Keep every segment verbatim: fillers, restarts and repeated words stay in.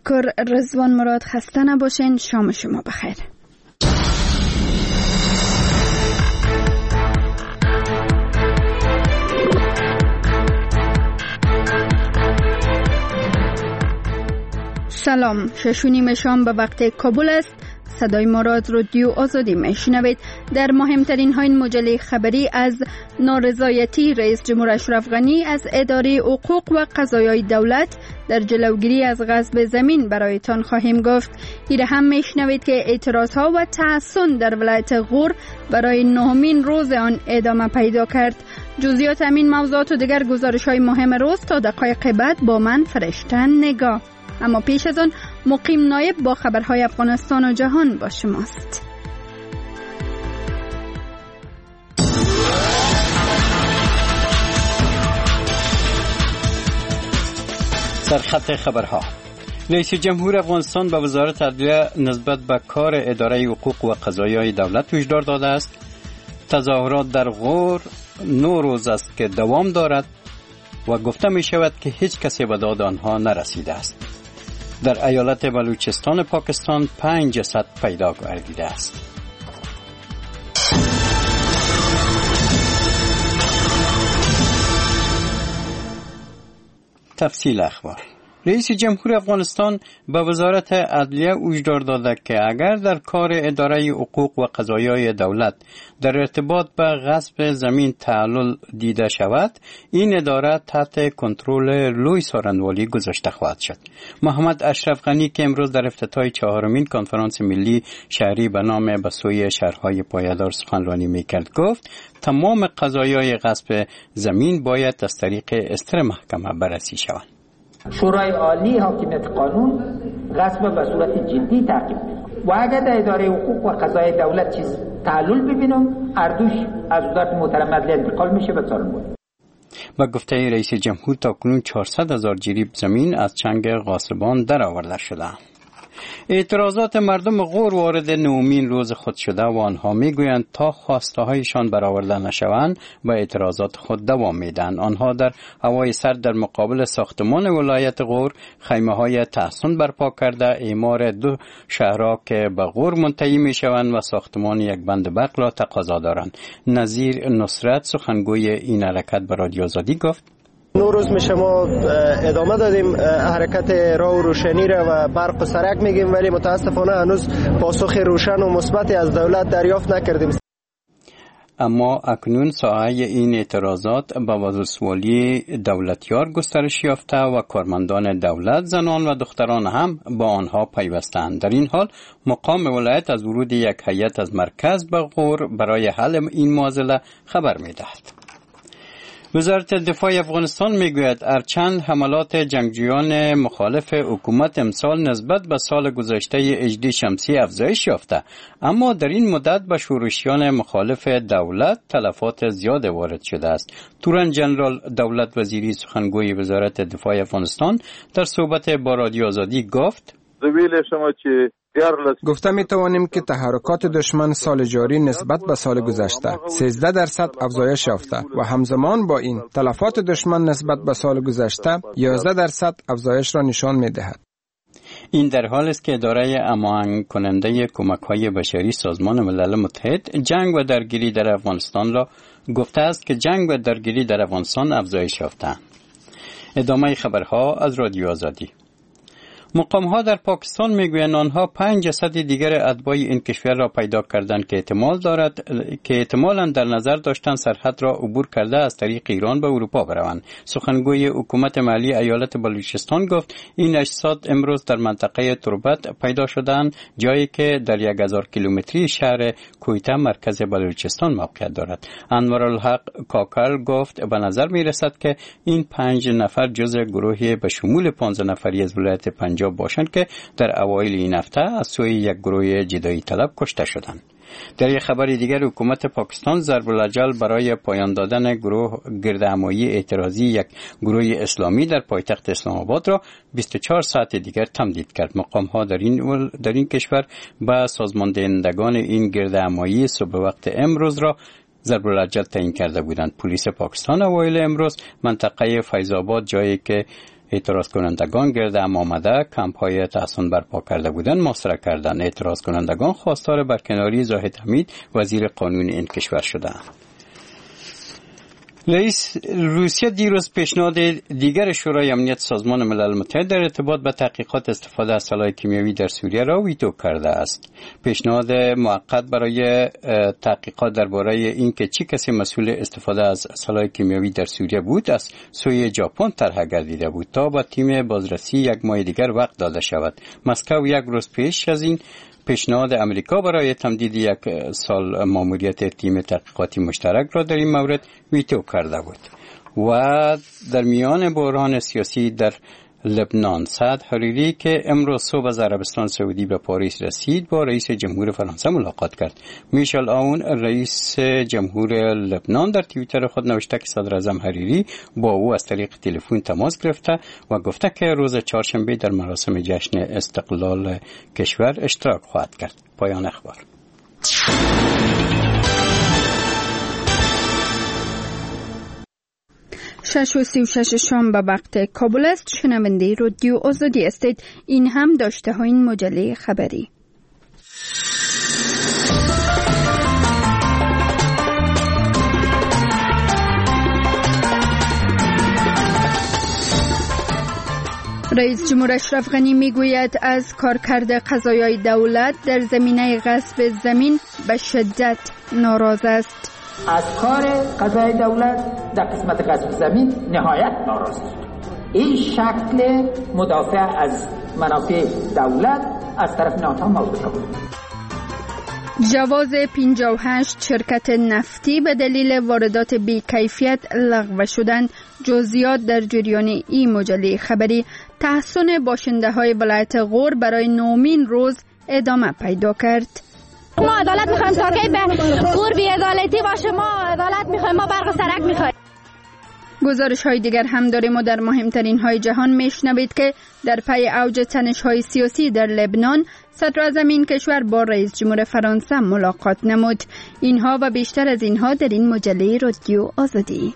تشکر رضوان مراد. خسته نباشین. شام شما بخیر. سلام، شش و نیم شام به وقت کابل است. صدای ما را از رادیو آزادی میشنوید. در مهمترین های مجله خبری از نارضایتی رئیس جمهور اشرف غنی از اداره حقوق و قضایای دولت در جلوگیری از غصب زمین برایتان خواهیم گفت. ایره هم میشنوید که اعتراض ها و تحصن در ولایت غور برای نهمین روز آن ادامه پیدا کرد. جزئیات همین موضوعات و دیگر گزارش های مهم روز تا دقایق بعد با من فرشته نگاه. اما پیش از آن مقیم نایب با خبرهای افغانستان و جهان با شماست. سرخط خبرها. رئیس جمهور افغانستان به وزارت عدلیه نسبت به کار اداره حقوق و قضایای دولت هشدار داده است. تظاهرات در غور نو روز است که دوام دارد و گفته می شود که هیچ کسی به داد آنها نرسیده است. در ایالت بلوچستان پاکستان پنج جسد پیدا گردیده است. تفصیل اخبار. رئیس جمهور افغانستان به وزارت عدلیه هشدار داده که اگر در کار اداره حقوق و قضایای دولت در ارتباط به غصب زمین تعلل دیده شود، این اداره تحت کنترل لوی سارنوالی گذاشته خواهد شد. محمد اشرف غنی که امروز در افتتاح چهارمین کنفرانس ملی شهری به نام به سوی شهرهای پایدار سخنرانی میکرد، گفت تمام قضایای غصب زمین باید از طریق استر محکمه بررسی شوند. شورای عالی حاکمیت قانون غصب به صورت جدی تعقیب می‌کند و اگر در اداره حقوق و قضای دولت چیز تعلل ببینم، اردوش از وزارت محترم عدلیه انتقال میشه به سارنوالی. با گفته رئیس جمهور تاکنون چهارصد هزار جریب زمین از چنگ غاصبان درآورده شده. اعتراضات مردم غور وارد نهمین روز خود شده و آنها میگویند تا خواسته هایشان برآورده نشوند و اعتراضات خود دوام میدن. آنها در هوای سرد در مقابل ساختمان ولایت غور خیمه های تحصن برپا کرده اعمار دو شهرها که به غور منتهی میشوند و ساختمان یک بند برق را تقاضا دارند. نظیر نصرت سخنگوی این حرکت به رادیو آزادی گفت: نو روز میشه ما ادامه دادیم حرکت راه و روشنی را و برق و سرک میگیم، ولی متاسفانه هنوز پاسخ روشن و مثبتی از دولت دریافت نکردیم. اما اکنون ساحه این اعتراضات به ولسوالی دولتیار گسترش یافته و کارمندان دولت زنان و دختران هم با آنها پیوستند. در این حال مقام ولایت از ورود یک هیئت از مرکز به غور برای حل این معضله خبر میدهد. وزارت دفاع افغانستان میگوید هرچند حملات جنگجویان مخالف حکومت امسال نسبت به سال گذشته هجری شمسی افزایش یافته، اما در این مدت به شورشیان مخالف دولت تلفات زیاد وارد شده است. تورن جنرال دولت وزیری سخنگوی وزارت دفاع افغانستان در صحبت با رادیو آزادی گفت: گفته می توانیم که تحرکات دشمن سال جاری نسبت به سال گذشته سیزده درصد افزایش یافته و همزمان با این تلفات دشمن نسبت به سال گذشته یازده درصد افزایش را نشان می دهد. این در حال است که اداره هماهنگ کننده کمک‌های بشری سازمان ملل متحد جنگ و درگیری در افغانستان را گفته است که جنگ و درگیری در افغانستان افزایش یافته. ادامه خبرها از رادیو آزادی. مقام‌ها در پاکستان میگویند آنها پنج جسد دیگر اتباع این کشور را پیدا کردند که احتمال دارد که احتمالاً در نظر داشتن سرحد را عبور کرده از طریق ایران به اروپا بروند. سخنگوی حکومت محلی ایالت بلوچستان گفت این اجساد امروز در منطقه تربت پیدا شدند، جایی که در یک هزار کیلومتری شهر کویته مرکز بلوچستان موقعیت دارد. انورالحق کاکل گفت به نظر میرسد که این پنج نفر جزء گروهی به شمول پانزده نفری از ولایت پنجاب باشند که در اوایل این هفته از سوی یک گروه جدایی طلب کشته شدند. در یک خبر دیگر حکومت پاکستان ضرب الاجل برای پایان دادن گروه گردهمایی اعتراضی یک گروه اسلامی در پایتخت اسلام آباد را بیست و چهار ساعت دیگر تمدید کرد. مقام‌ها در این در این کشور با سازماندهندگان این گردهمایی صبح وقت امروز را ضرب الاجل تعیین کرده بودند. پلیس پاکستان اوایل امروز منطقه فیض آباد، جایی که اعتراض کنندگان گرد هم آمده کمپ‌های تحصن برپا کرده بودند محاصره کردند. اعتراض کنندگان خواستار برکناری زاهد حمید وزیر قانون این کشور شدند. رئیس روسیه دیروز پیشنهاد دیگر شورای امنیت سازمان ملل متحد در ارتباط به تحقیقات استفاده از سلاح کیمیایی در سوریه را ویتو کرده است. پیشنهاد موقت برای تحقیقات درباره اینکه چه کسی مسئول استفاده از سلاح کیمیایی در سوریه بود از سوی ژاپن طرح گردیده بود تا با تیم بازرسی یک ماه دیگر وقت داده شود. مسکو یک روز پیش از این پیشنهاد امریکا برای تمدید یک سال ماموریت تیم تحقیقاتی مشترک را در این مورد ویتو کرده بود. و در میان بحران سیاسی در لبنان، سعد حریری که امروز صبح از عربستان سعودی به پاریس رسید با رئیس جمهور فرانسه ملاقات کرد. میشل آون رئیس جمهور لبنان در توییتر خود نوشته که صدر اعظم حریری با او از طریق تلفن تماس گرفته و گفته که روز چهارشنبه در مراسم جشن استقلال کشور اشتراک خواهد کرد. پایان اخبار. شش و سی و شش شام به وقت کابل است. شنونده رادیو آزادی استید. این هم داشته ها این مجله خبری. رئیس جمهور اشرف غنی میگوید از کارکرد قضایای دولت در زمینه غصب زمین به شدت ناراض است. از کار قضای دولت در قسمت غصب زمین نهایت ناراض است. این شکل مدافع از منافع دولت از طرف ناتو موضوع شد. جواز پنجاه و هشت شرکت نفتی به دلیل واردات بی‌کیفیت لغو شدن. جزئیات در جریان این مجله خبری. تحصن باشنده های ولایت غور برای نومین روز ادامه پیدا کرد. ما عدالت میخوایم تا کی به غور بی عدالتی باشه. ما عدالت میخوایم، ما برق و سرک میخوایم. گزارش های دیگر هم داریم و در مهمترین های جهان میشنوید که در پی اوج تنش های سیاسی در لبنان صدر اعظم این کشور با رئیس جمهور فرانسه ملاقات نمود. اینها و بیشتر از اینها در این مجله رادیو آزادی.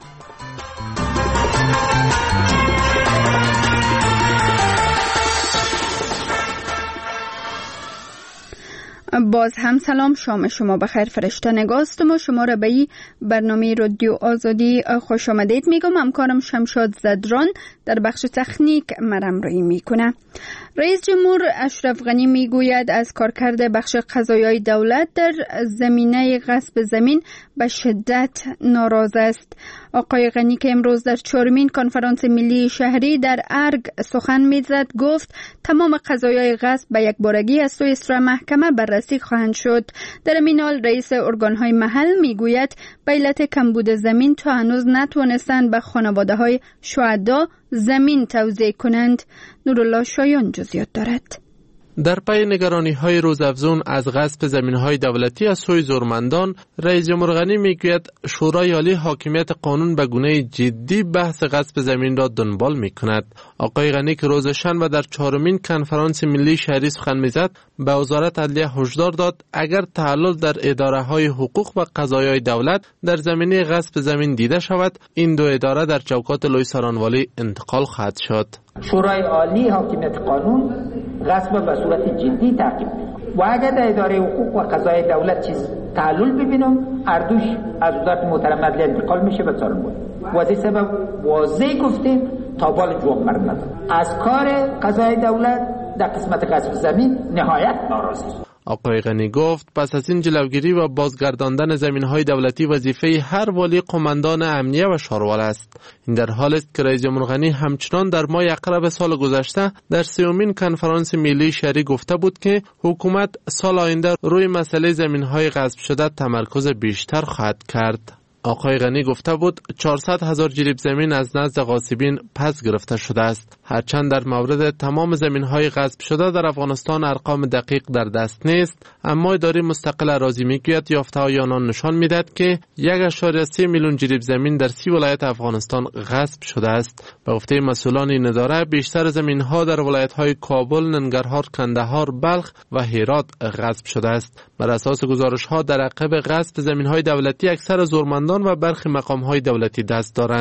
باز هم سلام، شام شما بخیر. فرشته نگاستم و شما را به این برنامه رادیو آزادی خوش آمدید میگم. همکارم شمشاد زدران در بخش تکنیک مرم رایی میکنه. رئیس جمهور اشرف غنی میگوید از کارکرد بخش قضایای دولت در زمینه غصب زمین به شدت ناراض است. آقای غنی که امروز در چهارمین کنفرانس ملی شهری در ارگ سخن میزد گفت تمام قضایای غصب به یک بارگی از سوی اصلاح محکمه بررسی خواهند شد. در این حال رئیس ارگانهای محل میگوید به علت کمبود زمین تا هنوز نتوانستند به خانواده های شهدا زمین توزیع کنند. نورالله شایان جزئیات دارد. در پی نگرانی‌های روزافزون از غصب زمین‌های دولتی از سوی زورمندان، رئیس جمهور غنی میگوید شورای عالی حاکمیت قانون به گونه جدی بحث غصب زمین را دنبال می‌کند. آقای غنی که روز شنبه در چهارمین کنفرانس ملی شهری سخن می‌زد، به وزارت عدلیه هشدار داد اگر تعلل در اداره‌های حقوق و قضایای دولت در زمینه غصب زمین دیده شود، این دو اداره در چوکات لوی سارانوالی انتقال خواهد شد. شورای عالی حاکمیت قانون غصب به صورت جدی تعقیب می‌کنه و اگر در اداره حقوق و قضای دولت چیز تعلل ببینم اردوش از وزارت محترم عدلیه انتقال میشه به سارانوالی. و از این سبب واضح گفتیم تا بال جواب مرد ندارم. از کار قضای دولت در قسمت غصب زمین نهایت ناراض است. آقای غنی گفت پس از این جلوگیری و بازگرداندن زمین‌های دولتی وظیفه هر والی قماندان امنیه و شاروال است. این در حالی است که رئیس جمهور غنی همچنان در ماه اقرب سال گذشته در سومین کنفرانس ملی شهری گفته بود که حکومت سال آینده روی مسئله زمین‌های غصب شده تمرکز بیشتر خواهد کرد. آقای غنی گفته بود چهارصد هزار جریب زمین از نزد غاصبین پس گرفته شده است. هرچند در مورد تمام زمین‌های غصب شده در افغانستان ارقام دقیق در دست نیست، اما اداره مستقل اراضی میگوید یافته‌های آنان نشان میدهد که یک و سه میلیون جریب زمین در سی ولایت افغانستان غصب شده است. به گفته مسئولان این اداره بیشتر زمین‌ها در ولایت‌های کابل، ننگرهار، کندهار، بلخ و هرات غصب شده است. بر اساس گزارش‌ها در عقب غصب زمین‌های دولتی اکثر زورمندان و برخی مقام‌های دولتی دست دارند.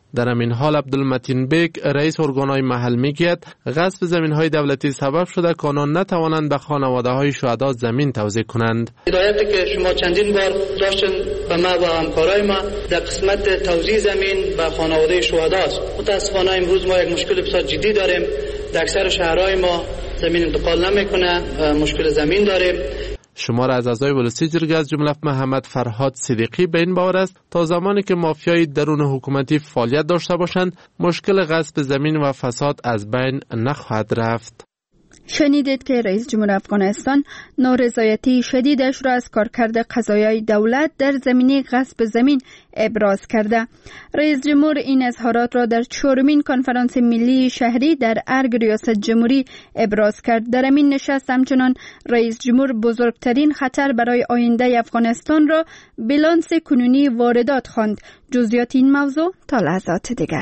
در همین حال عبدالمتین بیگ رئیس ارگانهای محل میگوید غصب زمین‌های دولتی سبب شده که آنان نتوانند به خانواده‌های شهدا زمین توزیع کنند. هدایتی که شما چندین بار داشتن به ما و همکارای ما در قسمت توزیع زمین به خانواده شهدا است. متاسفانه امروز ما یک مشکل بسیار جدی داریم. در اکثر شهرهای ما زمین انتقال نمیکنه، مشکل زمین داریم. شمار از اعضای ولسی جرگه از جمله محمد فرهاد صدیقی به این باور است تا زمانی که مافیای درون حکومتی فعالیت داشته باشند مشکل غصب زمین و فساد از بین نخواهد رفت. شنیدید که رئیس جمهور افغانستان نارضایتی شدیدش را از کارکرد قضایای دولت در زمینه غصب زمین ابراز کرده. رئیس جمهور این اظهارات را در چهارمین کنفرانس ملی شهری در ارگ ریاست جمهوری ابراز کرد. در این نشست همچنان رئیس جمهور بزرگترین خطر برای آینده افغانستان را بیلانس کنونی واردات خواند. جزئیات این موضوع تا لحظات دیگر.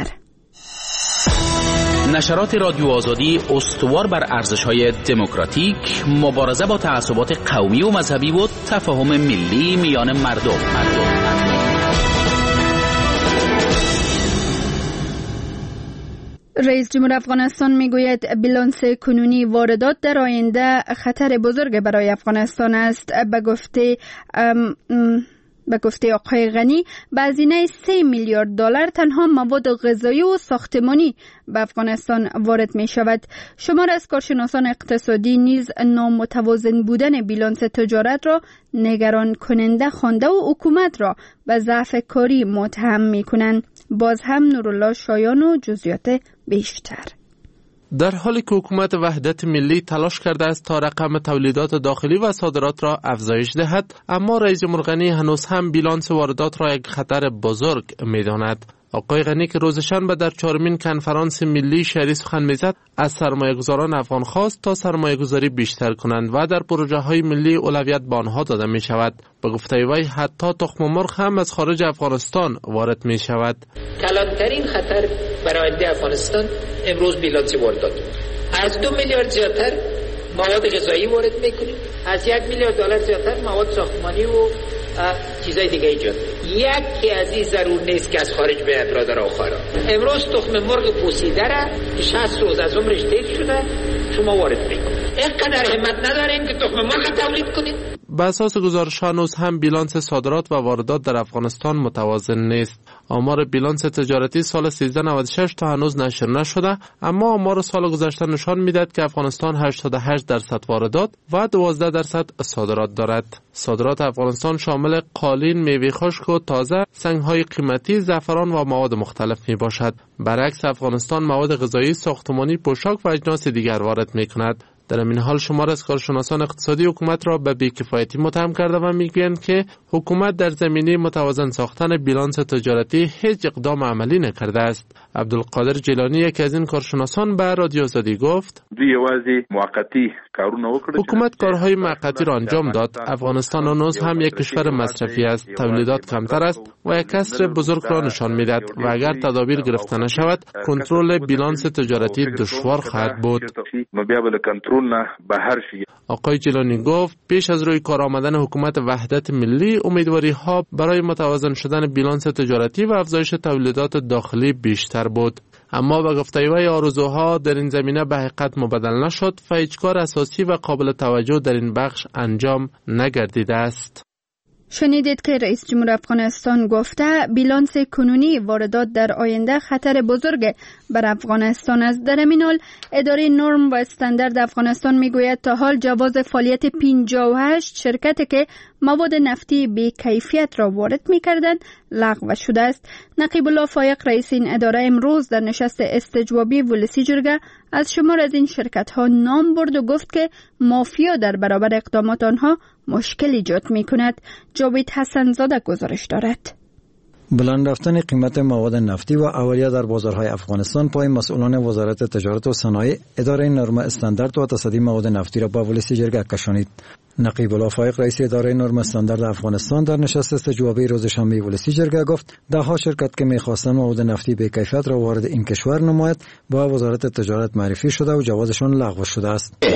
نشرات رادیو آزادی استوار بر ارزش‌های دموکراتیک، مبارزه با تعصبات قومی و مذهبی و تفاهم ملی میان مردم. رئیس جمهور افغانستان میگوید بیلانس کنونی واردات در آینده خطر بزرگ برای افغانستان است. به گفته ام ام به گفته آقای غنی به هزینه سه میلیارد دلار تنها مواد غذایی و ساختمانی به افغانستان وارد می شود. شمار از کارشناسان اقتصادی نیز نامتوازن بودن بیلانس تجارت را نگران کننده خوانده و حکومت را به ضعف کاری متهم می کنند. باز هم نورالله شایان و جزئیات بیشتر. در حالی که حکومت وحدت ملی تلاش کرده است تا رقم تولیدات داخلی و صادرات را افزایش دهد، اما رئیس جمهور غنی هنوز هم بیلانس واردات را یک خطر بزرگ می‌داند. آقای غنی که روز شنبه در چهارمین کنفرانس ملی شهری سخن می‌زد، از سرمایه‌گذاران افغان خواست تا سرمایه‌گذاری بیشتر کنند و در پروژه‌های ملی اولویت به آنها داده می‌شود. به گفته وی حتی تخم مرغ هم از خارج افغانستان وارد می‌شود. کلانترین خطر برای افغانستان امروز بیلانس واردات. از دو میلیارد زیادتر مواد غذایی وارد می‌کنیم، از یک میلیارد دلار زیادتر مواد ساختمانی و چیزای دیگه ایجاد. یکی از این ضرور نیست که از خارج بیاد برادر و خواهران. امروز تخم مرغ پوسیده را شصت روز از عمرش دیر شده شما وارد میکنید. اینقدر همت ندارین که تخم مرغ تولید کنید. به اساس گزارش هنوز هم بیلانس صادرات و واردات در افغانستان متوازن نیست. آمار بیلانس تجارتی سال سیزده نود و شش تا هنوز نشر نشده، اما آمار سال گذشته نشان میدهد که افغانستان هشتاد و هشت درصد واردات و دوازده درصد صادرات دارد. صادرات افغانستان شامل قالین، میوه خشک و تازه، سنگ‌های قیمتی، زعفران و مواد مختلف میباشد. برعکس افغانستان مواد غذایی، ساختمانی، پوشاک و اجناس دیگر وارد میکند. در این حال شمار از کارشناسان اقتصادی حکومت را به بی‌کفایتی متهم کرده و میگویند که حکومت در زمینه متوازن ساختن بیلانس تجارتی هیچ اقدام عملی نکرده است. عبدالقادر جیلانی یکی از این کارشناسان به رادیو آزادی گفت: حکومت کارهای موقتی را انجام داد. افغانستان هنوز هم یک کشور مصرفی است. تولیدات کمتر است و یک کسر بزرگ را نشان میدهد و اگر تدابیر گرفته نشود کنترل بیلانس تجارتی دشوار خواهد بود. آقای جیلانی گفت پیش از روی کار آمدن حکومت وحدت ملی امیدواری ها برای متوازن شدن بیلانس تجارتی و افزایش تولیدات داخلی بیشتر بود، اما به گفته وی آرزوها در این زمینه به حقیقت مبدل نشد و هیچ کار اساسی و قابل توجه در این بخش انجام نگردیده است. شنیدید که رئیس جمهور افغانستان گفته بیلانس کنونی واردات در آینده خطر بزرگ بر افغانستان است. در همین حال اداره نرم و استاندارد افغانستان میگوید تا حال جواز فعالیت پنجاه و هشت شرکتی که مواد نفتی بی کیفیت را وارد می‌کردند لغو شده است. نقیب الله فایق رئیس این اداره امروز در نشست استجوابی ولسی جرگه از شمار از این شرکت‌ها نام برد و گفت که مافیا در برابر اقدامات آنها مشکل ایجاد می‌کند. جاوید حسن زاده گزارش دارد. بلند رفتن قیمت مواد نفتی و اولیه در بازارهای افغانستان پای مسئولان وزارت تجارت و صنایع اداره نرم استاندارد و تصدیق مواد نفتی را به ولسی جرگه کشانید. نقیب الله فایق رئیس اداره نرم استاندارد افغانستان در نشست استجوابی روز شنبه ولسی جرگه گفت دهها شرکت که می‌خواستند مواد نفتی به کیفیت را وارد این کشور نماید با وزارت تجارت معرفی شده و جوازشان لغو شده است.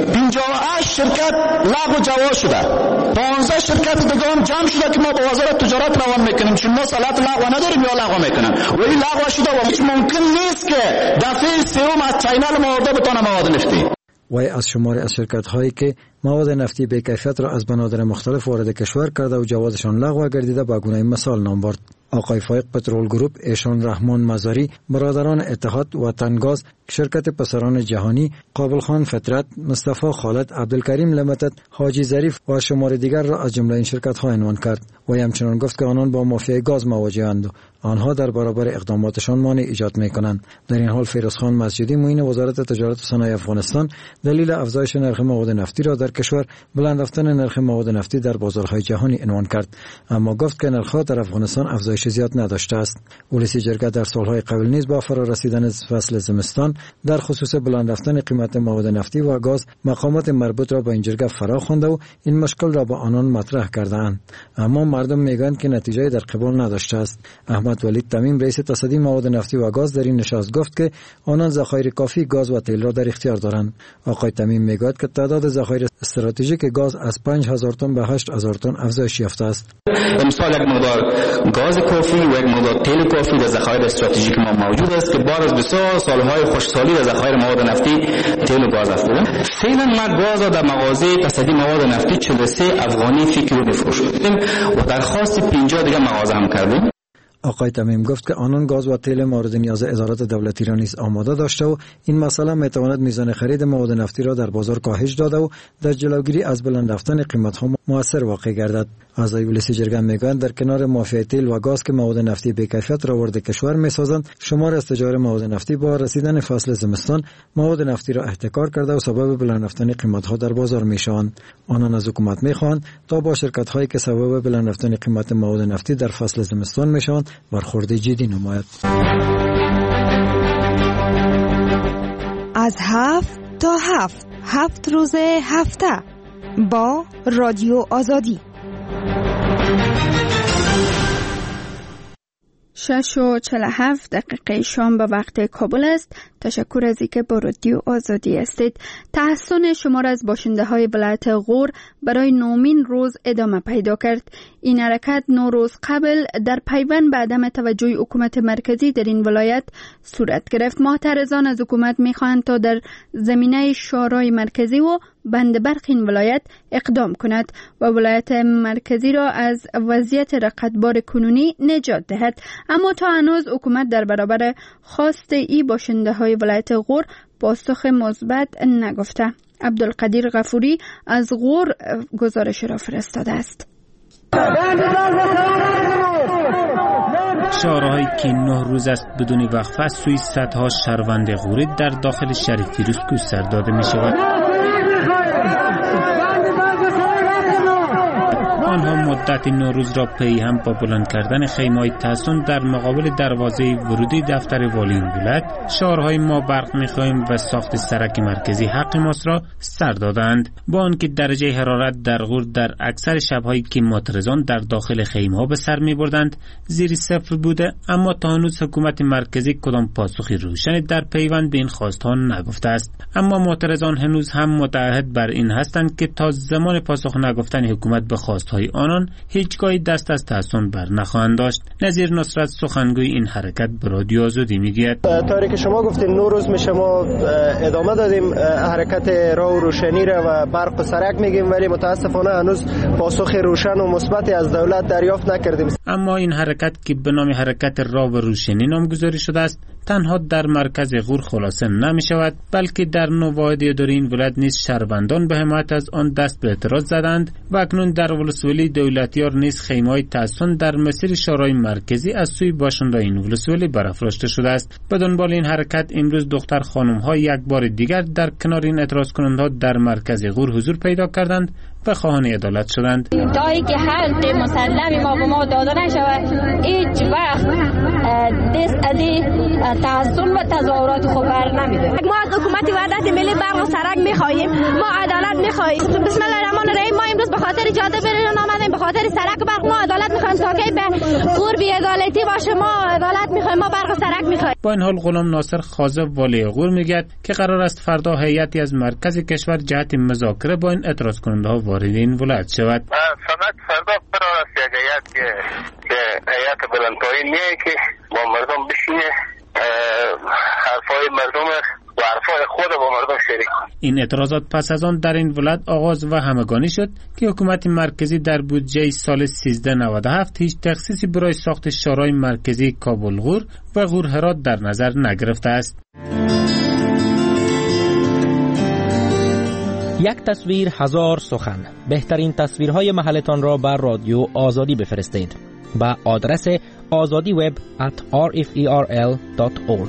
پنجاه و هشت شرکت لغو جواز شده، پانزده شرکت دیگه هم جمع شده که ما با وزارت تجارت روان میکنیم چون ما صلاحیت لغو نداریم یا لغو میکنن ولی لغو شده و هیچ ممکن نیست که دفعه سوم از چینل مواد بتونه مواد نفتی. وی از شماری از شرکت هایی که مواد نفتی به کیفیت را از بنادر مختلف وارد کشور کرده و جوازشان لغو گردیده به گونه مثال نام برد. آقای فایق پترول گروپ، ایشان رحمان مزاری، برادران اتحاد وطنگاز، شرکت پسران جهانی، قابل خان فطرت، مصطفی خالد، عبدالکریم لمتد، حاجی ظریف و شمار دیگر را از جمله این شرکت ها عنوان کرد و همچنان گفت که آنان با مافیای گاز مواجه‌اند و آنها در برابر اقداماتشان مانع ایجاد می‌کنند. در این حال فیروزخان مسجدی معین وزارت تجارت و صنایع افغانستان دلیل افزایش نرخ مواد نفتی را در کشور بلند رفتن نرخ مواد نفتی در بازارهای جهانی عنوان کرد، اما گفت که نرخ‌ها در افغانستان افزایش زیاد نداشته است. ولسی جرگه در سالهای قبل نیز با فرا رسیدن فصل زمستان در خصوص بلند رفتن قیمت مواد نفتی و گاز مقامات مربوط را به این جرگه فرا خوانده و این مشکل را با آنان مطرح کرده‌اند، اما مردم میگویند که نتیجه در قبال نداشته است. احمد ولید تمیم رئیس تصدی مواد نفتی و گاز در این نشست گفت که آنان ذخایر کافی گاز و تیل را در اختیار دارند. آقای تمیم میگوید که تعداد ذخایر استراتژیک گاز از پنج هزار تن به هشت هزار تن افزایش یافته است. امسال یک مقدار گاز کافی و یک مقدار تیل کافی در ذخایر استراتژیک ما موجود است که بعد از بسیار سالهای خوشسالی در ذخایر مواد نفتی تیل و گاز افزودن. فعلا ما گاز را در مغازه تصدی مواد نفتی چهل و سه افغانی فی کیلو می‌فروشیم و درخواست پنجاه دیگه مغازه هم کردیم. آقای تمیم گفت که آنان گاز و تیل مورد نیاز ادارات دولتی را نیز آماده داشته و این مسئله میتواند میزان خرید مواد نفتی را در بازار کاهش داده و در جلوگیری از بلند رفتن قیمت‌ها مؤثر واقع گردد. اعضای ولسی جرگه میگویند در کنار مافیای تیل و گاز که مواد نفتی به کیفیت را وارد کشور میسازند، شمار از تجار مواد نفتی با رسیدن فصل زمستان مواد نفتی را احتکار کرده و سبب بلند رفتن قیمت‌ها در بازار میشوند. آنان از حکومت میخواهند تا با شرکت‌هایی که سبب بلند رفتن قیمت مواد نفتی در فصل زمستان میشوند برخورد جدی نماید. از هفت تا هفت هفت روز هفته با رادیو آزادی. شش و چهل و هفت دقیقه شام به وقت کابل است. تشکر از اینکه با رادیو آزادی هستید. تحسن شمار از باشنده های ولایت غور برای نومین روز ادامه پیدا کرد. این حرکت نو روز قبل در پیوند به عدم توجه حکومت مرکزی در این ولایت صورت گرفت. معترضان از حکومت میخواهند تا در زمینه شورای مرکزی و بند برق این ولایت اقدام کند و ولایت مرکزی را از وضعیت رقتبار کنونی نجات دهد، اما تا هنوز حکومت در برابر خواست ای باشنده های ولایت غور پاسخ مثبت نگفته. عبدالقدیر غفوری از غور گزارش را فرستاده است. شعارهایی که نه روز است بدون وقفه سوی صدها شهروند غوری در داخل شهر فیروز گسترده داده می شود. آنها مدت نوروز را پی هم با بلند کردن خیمه‌های تحصن در مقابل دروازه ورودی دفتر والی این ولایت شعارهای ما برق می‌خواهیم و ساخت سرک مرکزی حق ماست را سر دادند. با آنکه درجه حرارت در غور در اکثر شب‌هایی که معترضان در داخل خیمه‌ها به سر می‌بردند زیر صفر بوده، اما تا هنوز حکومت مرکزی کدام پاسخی روشنی در پیوند به این خواست‌ها نگفته است. اما معترضان هنوز هم متعهد بر این هستند که تا زمان پاسخ نگفتن حکومت به خواست‌های آنان هیچگاهی دست از تحسن بر نخواهند داشت. نظیر نصرت سخنگوی این حرکت به رادیو آزادی میگوید طوری که شما گفتین نو روز می شما ادامه دادیم حرکت راه و روشنی را و برق و سرک میگیم، ولی متاسفانه هنوز پاسخ روشن و مثبتی از دولت دریافت نکردیم. اما این حرکت که به نام حرکت راه و روشنی نامگذاری شده است تنها در مرکز غور خلاصه نمی شود، بلکه در نواحی اداری این ولایت نیز شهروندان به حمایت از آن دست به اعتراض زدند و اکنون در ولسوالی دولتیار نیز خیمه‌های تحصن در مسیر شورای مرکزی از سوی باشندگان این ولسوالی برافراشته شده است. به دنبال این حرکت امروز دختر خانم‌ها یک بار دیگر در کنار این اعتراض کننده‌ها در مرکز غور حضور پیدا کردند و خواهان عدالت شدند. تایی که حق مسلم ما به ما داده نشود هیچ وقت دست ادی تحصن و تظاهرات خوب بر نمیده. ما از حکومت وحدت ملی برق و سرک میخواهیم، ما عدالت میخواهیم. بسم الله الرحمن الرحیم. ما امروز به خاطر جاده برنامه آمدیم، به خاطر سرک برق ما عدالت میخواهیم تا که به غور بی‌عدالتی باشه، ما عدالت میخوایم، ما برق سرک میخوایم. با این حال غلام ناصر خازه والی غور میگه که قرار است فردا هیئتی از مرکز کشور جهت مذاکره با این اعتراض کننده ها وارد این ولایت شود. فقط فردا قرار است یک هیئت که هیئت بلندپایین میاد که با مردم بشینه حرفای مردم و حرفای خود با مردم شریک. این اعتراضات پس از آن در این ولایت آغاز و همگانی شد که حکومت مرکزی در بودجه سال سیزده نود و هفت هیچ تخصیصی برای ساخت شورای مرکزی کابل غور و غور هرات در نظر نگرفته است. یک تصویر هزار سخن. بهترین تصویرهای محلتان را بر رادیو آزادی بفرستید با آدرس azadi web at r f e r l dot org.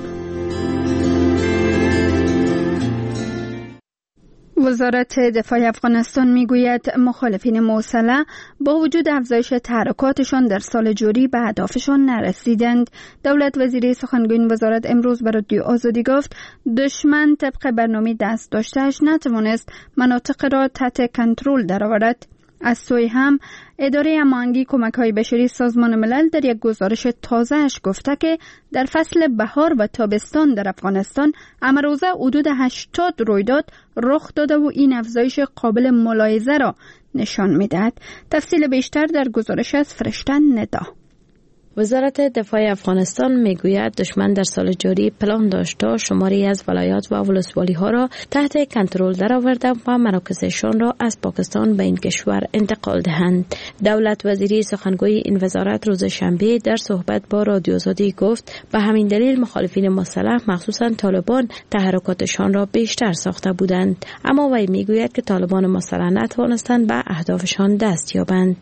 وزارت دفاع افغانستان میگوید مخالفین موصله با وجود افزایش تحرکاتشان در سال جاری به اهدافشان نرسیدند. دولت وزیری سخنگوی وزارت امروز به رادیو آزادی گفت دشمن طبق برنامه دست داشتهش نتوانست مناطق را تحت کنترل درآورد. از سوی هم اداره هماهنگی کمک‌های بشری سازمان ملل در یک گزارش تازه‌اش گفته که در فصل بهار و تابستان در افغانستان امروزه حدود هشتاد رویداد رخ داده و این افزایش قابل ملاحظه را نشان می‌دهد. تفصیل بیشتر در گزارش از فرشته ندا. وزارت دفاع افغانستان میگوید دشمن در سال جاری پلان داشت تا شماری از ولایات و ولسوالی ها را تحت کنترل درآورده و مراکزشان را از پاکستان به این کشور انتقال دهند. دولت وزیری سخنگوی این وزارت روز شنبه در صحبت با رادیو آزادی گفت به همین دلیل مخالفین مسلح مخصوصا طالبان تحرکاتشان را بیشتر ساخته بودند، اما وی میگوید که طالبان مسلح نتوانستند به اهدافشان دست یابند.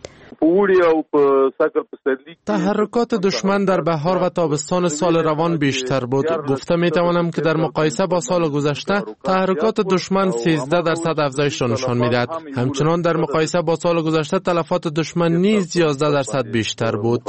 تحرکات دشمن در بهار و تابستان سال روان بیشتر بود. گفته می توانم که در مقایسه با سال گذشته تحرکات دشمن سیزده درصد افزایش را نشان میدهد. همچنان در مقایسه با سال گذشته تلفات دشمن نیز یازده درصد بیشتر بود.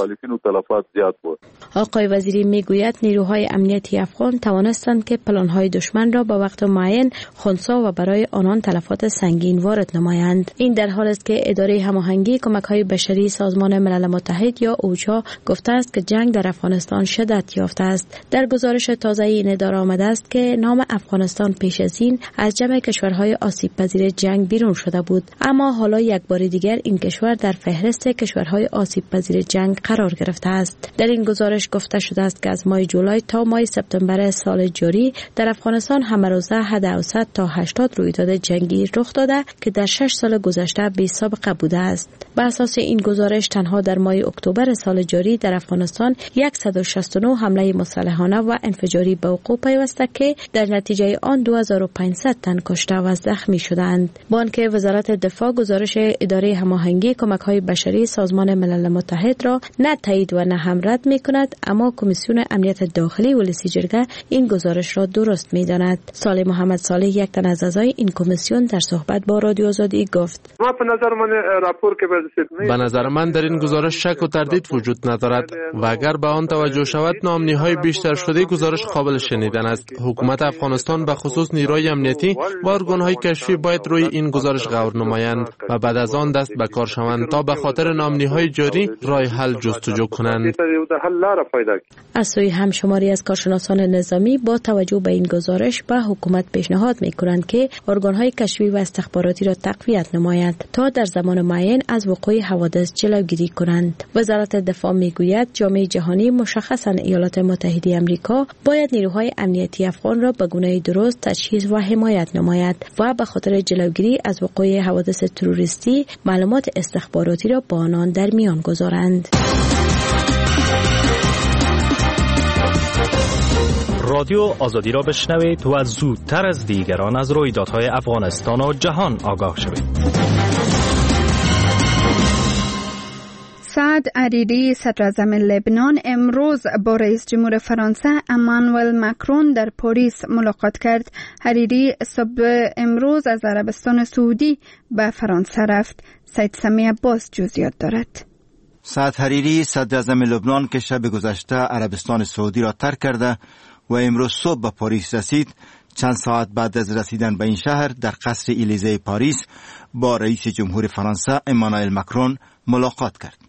آقای وزیری میگوید نیروهای امنیتی افغان توانستند که پلانهای دشمن را با وقت معین خنثی و برای آنان تلفات سنگین وارد نمایند. این در حالی است که اداره هماهنگی کمک‌های بشری سازمان ملل متحد یا اوچا گفته است که جنگ در افغانستان شدت یافته است. در گزارش تازه این اداره آمده است که نام افغانستان پیش از این از جمع کشورهای آسیب پذیر جنگ بیرون شده بود، اما حالا یک بار دیگر این کشور در فهرست کشورهای آسیب پذیر جنگ قرار گرفته است. در این گزارش گفته شده است که از ماه جولای تا ماه سپتامبر سال جاری در افغانستان همروزه حد اوسط تا هشتاد رویداد جنگی رخ داده که در شش سال گذشته بی سابقه بوده است. بر اساس این گزارش تنها در ماه اکتبر سال جاری در افغانستان صد و شصت و نه حمله مسلحانه و انفجاری به وقوع پیوسته که در نتیجه آن دو هزار و پانصد تن کشته و زخمی شدند. با آنکه وزارت دفاع گزارش اداره هماهنگی کمک‌های بشری سازمان ملل متحد را نه تایید و نه هم رد می‌کند، اما کمیسیون امنیت داخلی ولسی جرگه این گزارش را درست می‌داند. صالح محمد صالح یک تن از اعضای این کمیسیون در صحبت با رادیو آزادی گفت: ما به نظر من راپور که به نظر من در این گزارش شک و تردید وجود ندارد و اگر به آن توجه شود نامنی‌های بیشتر شده گزارش قابل شنیدن است. حکومت افغانستان به خصوص نیروهای امنیتی و ارگان‌های کشفی باید روی این گزارش غور نمایند و بعد از آن دست به کار شوند تا به خاطر نامنی‌های جاری راه حل جستجو کنند. از سوی هم شماری از کارشناسان نظامی با توجه به این گزارش به حکومت پیشنهاد می‌کنند که ارگان‌های کشفی و استخباراتی را تقویت نمایند تا در زمان معین از وقوع حوادث جلوگیری کنند. وزارت دفاع میگوید جامعه جهانی مشخصاً ایالات متحده آمریکا باید نیروهای امنیتی افغان را به گونه درست تجهیز و حمایت نماید و به خاطر جلوگیری از وقوع حوادث تروریستی معلومات استخباراتی را با آنان در میان گذارند. رادیو آزادی را بشنوید و زودتر از دیگران از رویدادهای افغانستان و جهان آگاه شوید. سعد حریری صدراعظم لبنان امروز با رئیس جمهور فرانسه امانوئل ماکرون در پاریس ملاقات کرد. حریری صبح امروز از عربستان سعودی به فرانسه رفت. سید سمی عباس جزئیات دارد. سعد حریری صدراعظم لبنان که شب گذشته عربستان سعودی را ترک کرده و امروز صبح به پاریس رسید، چند ساعت بعد از رسیدن به این شهر در قصر الیزه پاریس با رئیس جمهور فرانسه امانوئل ماکرون ملاقات کرد.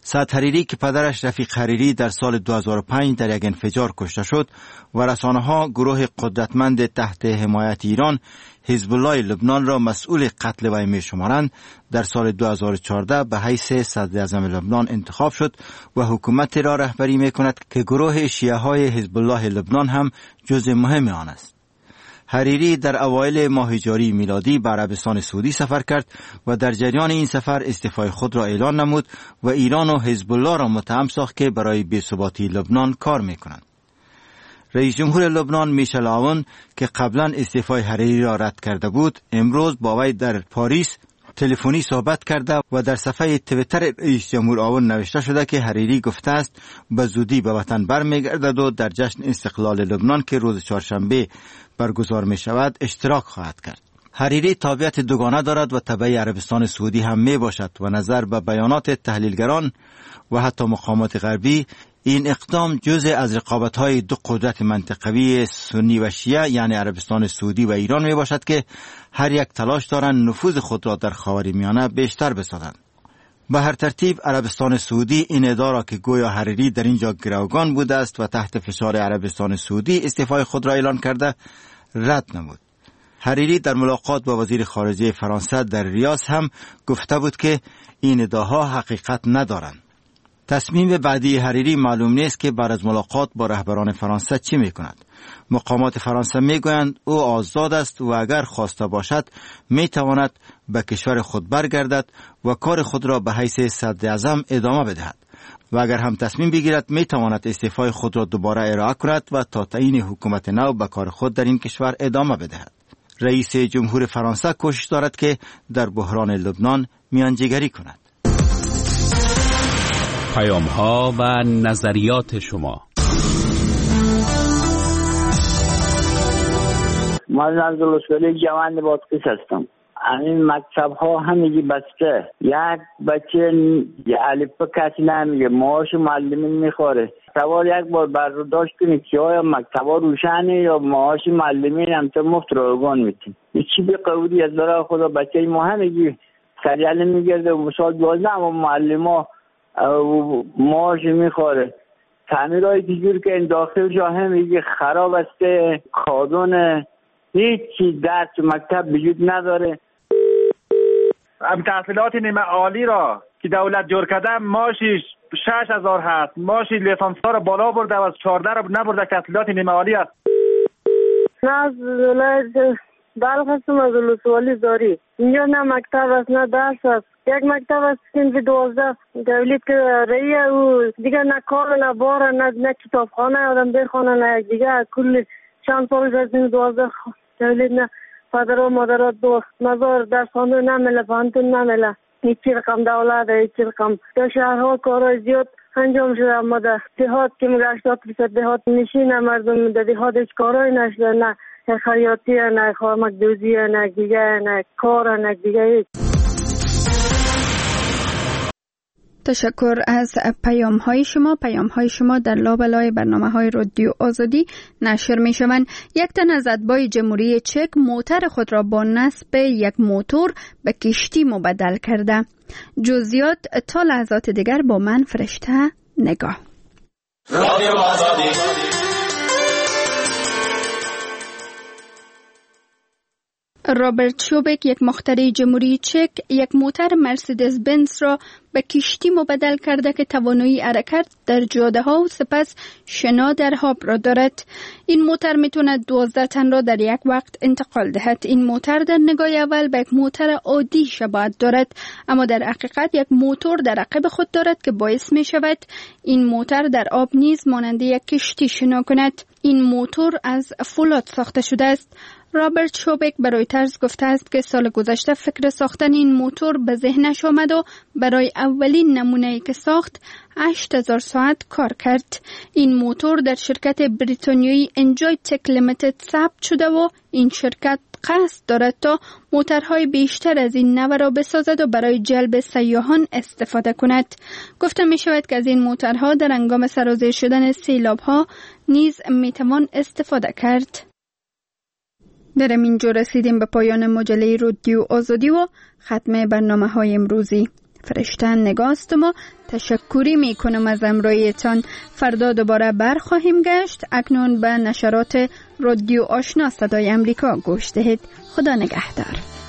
سعد حریری که پدرش رفیق حریری در سال دو هزار و پنج در یک انفجار کشته شد و رسانه‌ها گروه قدرتمند تحت حمایت ایران حزب الله لبنان را مسئول قتل وی می‌شمارند، در سال دو هزار و چهارده به حیث صدر اعظم لبنان انتخاب شد و حکومت را رهبری می‌کند که گروه شیعه‌های حزب الله لبنان هم جزء مهم آن است. حریری در اوایل ماه جاری میلادی به عربستان سعودی سفر کرد و در جریان این سفر استعفای خود را اعلان نمود و ایران و حزب الله را متهم ساخت که برای بی‌ثباتی لبنان کار می‌کنند. رئیس جمهور لبنان میشل عون که قبلا استعفای حریری را رد کرده بود، امروز با وی در پاریس تلفنی صحبت کرده و در صفحه توییتر رئیس جمهور عون نوشته شده که حریری گفته است به زودی به وطن برمیگردد و در جشن استقلال لبنان که روز چهارشنبه برگزار می شود اشتراک خواهد کرد. حریری تابعیت دوگانه دارد و تبع عربستان سعودی هم می باشد و نظر به بیانات تحلیلگران و حتی مقامات غربی این اقدام جزء از رقابت‌های دو قدرت منطقوی سنی و شیعه یعنی عربستان سعودی و ایران می باشد که هر یک تلاش دارند نفوذ خود را در خاورمیانه بیشتر بسازند. به هر ترتیب عربستان سعودی این ادعا را که گویا حریری در اینجا گروگان بوده است و تحت فشار عربستان سعودی استعفای خود را اعلان کرده رد نمود. حریری در ملاقات با وزیر خارجه فرانسه در ریاض هم گفته بود که این ادعاها حقیقت ندارند. تصمیم بعدی حریری معلوم نیست که بعد از ملاقات با رهبران فرانسه چی میکند. مقامات فرانسه میگویند او آزاد است و اگر خواسته باشد میتواند به کشور خود برگردد و کار خود را به حیث صدر اعظم ادامه بدهد و اگر هم تصمیم بگیرد میتواند استعفای خود را دوباره ارائه کند و تا تعیین حکومت نو به کار خود در این کشور ادامه بدهد. رئیس جمهور فرانسه کوشش دارد که در بحران لبنان میانجیگری کند. پیام ها و نظریات شما. من عبدالله جوان بادقیس هستم. این مکتب ها همگی بسته. یک بچه الف کسی نمیگه، معاش معلمین میخوره. سوال یک بار برداشت کنید که آیا مکتب ها روشنه یا معاش معلمین هم تا مفت رایگان میتین. چی به قوری از برای خدا بچه ما همگی سریعه میگرده و سال دوازده اما معلم ها معاش میخوره. تعمیرهای دیگر که این داخل جا همگی خراب است، کادون هیچی درس مکتب وجود نداره. ام تحصیلات نیمه عالی را که دولت جور کرده ماشیش شش هزار هست، ماشی لیسانس ها را بالا برده و از چهارده را نبرده. تحصیلات نیمه عالی است. نه از ولایت بلخ هستم، از ولسوالی زاری. اینجا نه مکتب است نه درس است. یک مکتب است که دوازده دولت که رئیه و دیگه نه کار نه بار نه نه کتابخانه آدم بخونه نه یک دیگه کل چند سال از این دوازده دولت نه پدر و مادرات دو مزار در خانه نمیله، پانتون نمیله. هیچی رقم دولت هیچی رقم در شهرها کارهای زیاد انجام شده، اما در دهات که میگه هشتاد درصد دهات نشینه مردم در دهات هیچ کارهای نشده، نه خیاطی نه خامک دوزی نه دیگه نه کار نه دیگه هیچ. تشکر از پیام های شما. پیام های شما در لابلای برنامه های رادیو آزادی نشر می شوند. یک تن از اتباع جمهوری چک موتر خود را با نصب یک موتور به کشتی مبدل کرده. جزئیات تا لحظات دیگر با من فرشته نگاه. رادیو آزادی. رابرت شوبک، یک مخترع جمهوری چک، یک موتر مرسدس بنز را به کشتی مبدل کرده که توانایی حرکت در جاده ها و سپس شنا در آب را دارد. این موتر میتواند دوازده تن را در یک وقت انتقال دهد. این موتر در نگاه اول به یک موتر عادی شباهت دارد، اما در حقیقت یک موتور در عقب خود دارد که باعث می شود این موتر در آب نیز مانند یک کشتی شنا کند. این موتور از فولاد ساخته شده است. رابرت شوبک برای رویترز گفته است که سال گذشته فکر ساختن این موتور به ذهنش آمد و برای اولین نمونه‌ای که ساخت هشت هزار ساعت کار کرد. این موتور در شرکت بریتانیایی انجوی تک لیمیتد ثبت شده و این شرکت قصد دارد تا موتورهای بیشتر از این نوع را بسازد و برای جلب سیاحان استفاده کند. گفته می شود که از این موتورها در هنگام سرازیر شدن سیلاب‌ها نیز می توان استفاده کرد. در اینجا رسیدیم به پایان مجله رادیو آزادی و ختم برنامه های امروزی. فرشته نگاست ما تشکری می کنم از امرایتان. فردا دوباره برخواهیم گشت. اکنون به نشرات رادیو آشنا صدای امریکا گوش دهید. خدا نگهدار.